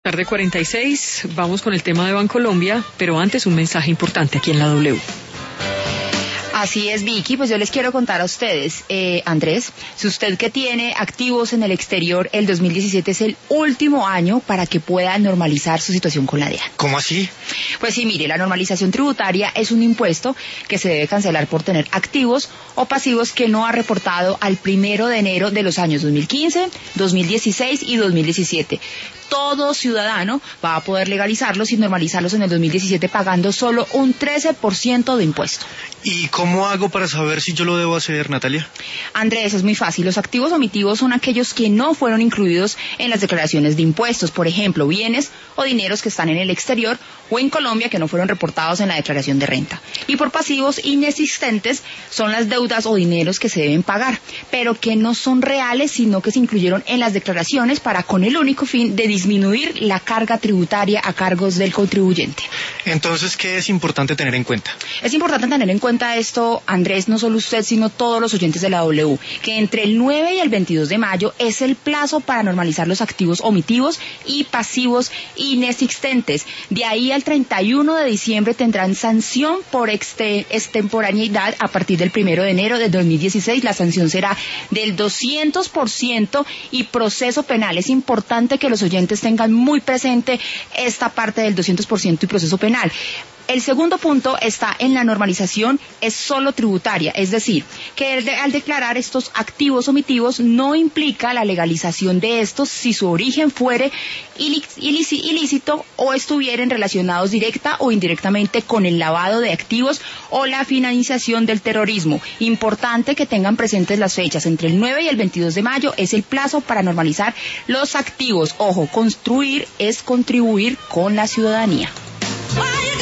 Tarde 46, vamos con el tema de Bancolombia, pero antes un mensaje importante aquí en la W. Así es, Vicky, pues yo les quiero contar a ustedes, Andrés, si usted que tiene activos en el exterior, el 2017 es el último año para que pueda normalizar su situación con la DEAN. ¿Cómo así? Pues sí, mire, la normalización tributaria es un impuesto que se debe cancelar por tener activos o pasivos que no ha reportado al 1 de enero de los años 2015, 2016 y 2017. Todo ciudadano va a poder legalizarlos y normalizarlos en el 2017 pagando solo un 13% de impuesto. ¿Y cómo hago para saber si yo lo debo hacer, Natalia? Andrés, es muy fácil. Los activos omitivos son aquellos que no fueron incluidos en las declaraciones de impuestos. Por ejemplo, bienes o dineros que están en el exterior o en Colombia que no fueron reportados en la declaración de renta. Y por pasivos inexistentes son las deudas o dineros que se deben pagar, pero que no son reales, sino que se incluyeron en las declaraciones con el único fin de disminuir la carga tributaria a cargos del contribuyente. Entonces, ¿qué es importante tener en cuenta? Es importante tener en cuenta esto, Andrés, no solo usted, sino todos los oyentes de la W, que entre el 9 y el 22 de mayo es el plazo para normalizar los activos omitivos y pasivos inexistentes. De ahí al 31 de diciembre tendrán sanción por extemporaneidad a partir del 1 de enero de 2016. La sanción será del 200% y proceso penal. Es importante que los oyentes tengan muy presente esta parte del 200% y proceso penal. El segundo punto está en la normalización, es solo tributaria, es decir, que al declarar estos activos omitivos no implica la legalización de estos si su origen fuere ilícito o estuvieran relacionados directa o indirectamente con el lavado de activos o la financiación del terrorismo. Importante que tengan presentes las fechas, entre el 9 y el 22 de mayo es el plazo para normalizar los activos. Ojo, construir es contribuir con la ciudadanía.